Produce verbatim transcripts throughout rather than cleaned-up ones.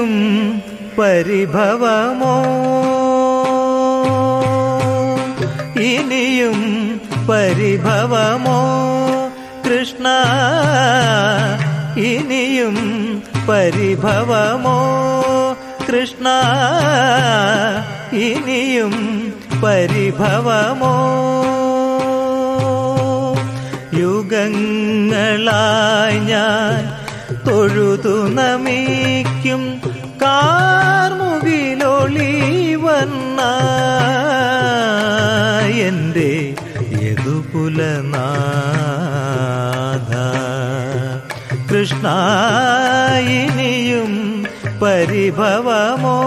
ഇനിയും പരിഭവമോ ഇനിയും പരിഭവമോ കൃഷ്ണ ഇനിയും പരിഭവമോ കൃഷ്ണ ഇനിയും പരിഭവമോ യുഗങ്ങളായി ഞാൻ തൊഴുതു നമിക്കും കാർമുകിലൊളിവന്ന എൻ്റെ യദുകുലനാഥ കൃഷ്ണ ഇനിയും പരിഭവമോ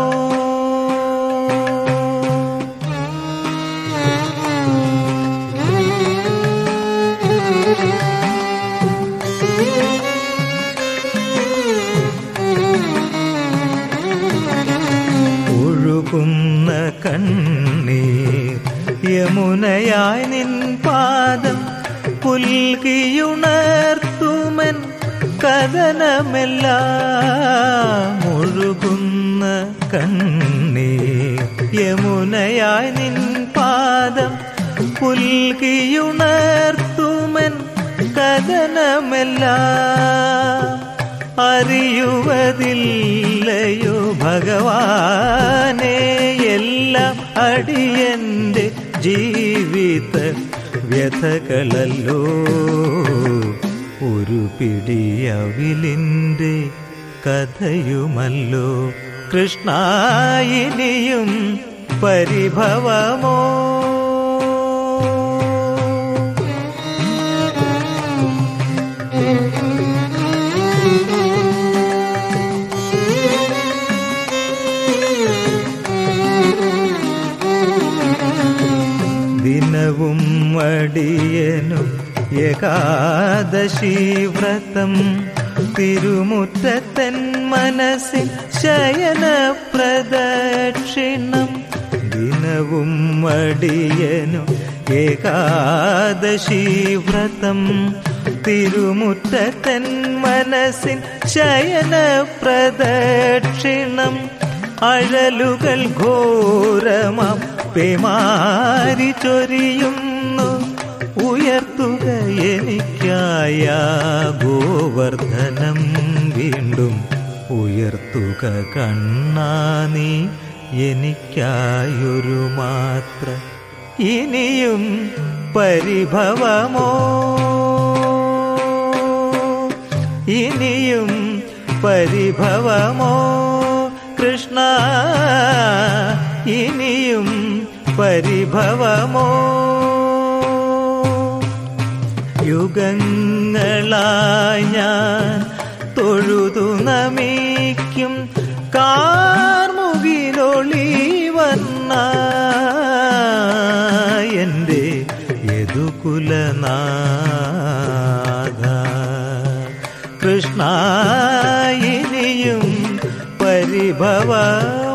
ഒഴുകുന്ന കണ്ണീർ യമുനയായി നിൻ പാദം പുൽകിയുണർത്തുമൻ കഥനമെല്ലാം ഒഴുകുന്ന കണ്ണീർ യമുനയായി നിൻ പാദം പുൽകിയുണർത്തുമൻ കഥനമെല്ലാം അറിയുവതില്ലയോ ഭഗവാനെ എല്ലാം അടിയന്റെ ജീവിത വ്യഥകളല്ലോ ഒരു പിടിയവിലിൻ്റെ കഥയുമല്ലോ കൃഷ്ണ ഇനിയും പരിഭവമോ ദിനവും അടിയനും ഏകാദശി വ്രതം തിരുമുറ്റത്തൻ മനസ്സിൽ ശയന പ്രദക്ഷിണം ദിനവും അടിയനും ഏകാദശി വ്രതം തിരുമുറ്റത്തൻ മനസ്സിൽ ശയന പ്രദക്ഷിണം അഴലുകൾ ഘോരമാം പേമാരി ചൊരിയുന്നു ഉയർത്തുക എനിക്കായ ഗോവർദ്ധനം വീണ്ടും ഉയർത്തുക കണ്ണാ നീ എനിക്കായൊരു മാത്ര ഇനിയും പരിഭവമോ ഇനിയും പരിഭവമോ കൃഷ്ണ ഇനിയും പരിഭവമോ യുഗങ്ങളായി ഞാൻ തൊഴുതു നമിക്കും കാർമുകിലൊളിവന്ന എൻ്റെ യദുകുലനാഥ കൃഷ്ണ ഇനിയും പരിഭവ